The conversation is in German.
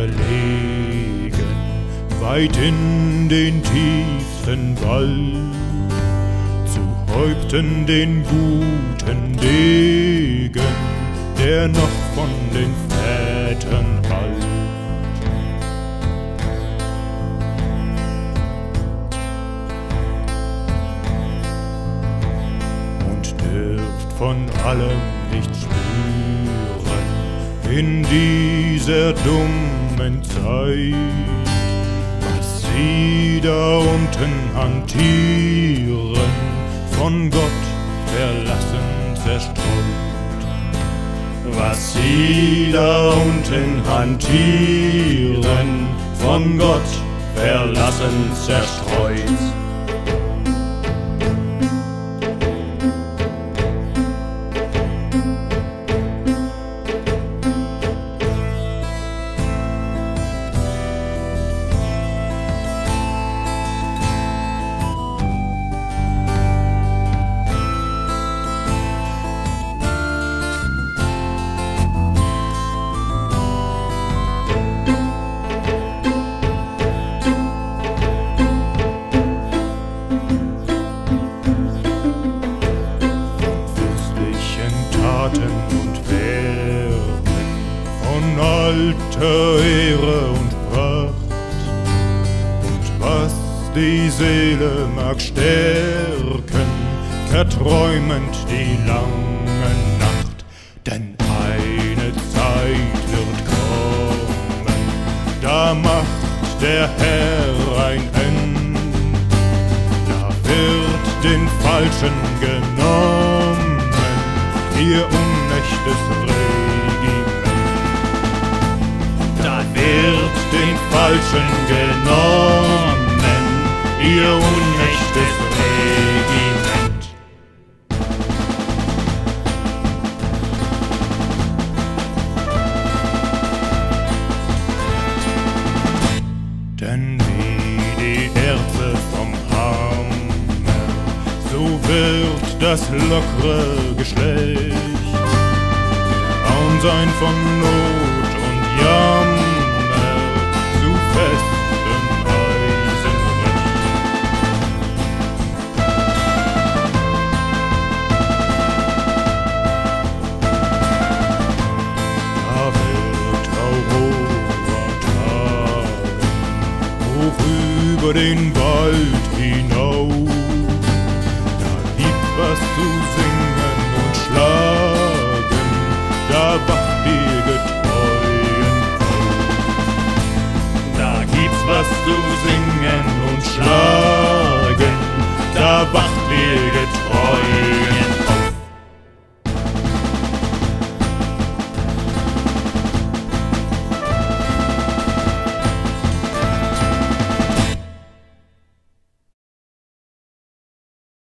verlegen, weit in den tiefsten Wald, zu Häupten den guten Degen, der noch von den Vätern hallt. Von allem nichts spüren in dieser dummen Zeit, was sie da unten hantieren, von Gott verlassen zerstreut. Was sie da unten hantieren, von Gott verlassen zerstreut. Und Werken von alter Ehre und Pracht, und was die Seele mag stärken, verträumend die lange Nacht. Denn eine Zeit wird kommen, da macht der Herr ein Ende, da wird den Falschen genommen, ihr unechtes Regiment. Da wird den Falschen genommen, ihr unechtes Regiment. Denn wie die Erze vom Hammer, so wird das lockere Geschlecht Raum sein von Not und Jammer zu festem Eisenrecht. Da wird Aurora tragen, hoch über den Wald hinaus. Was zu singen und schlagen, da wacht die Getreuen auf. Da gibt's was zu singen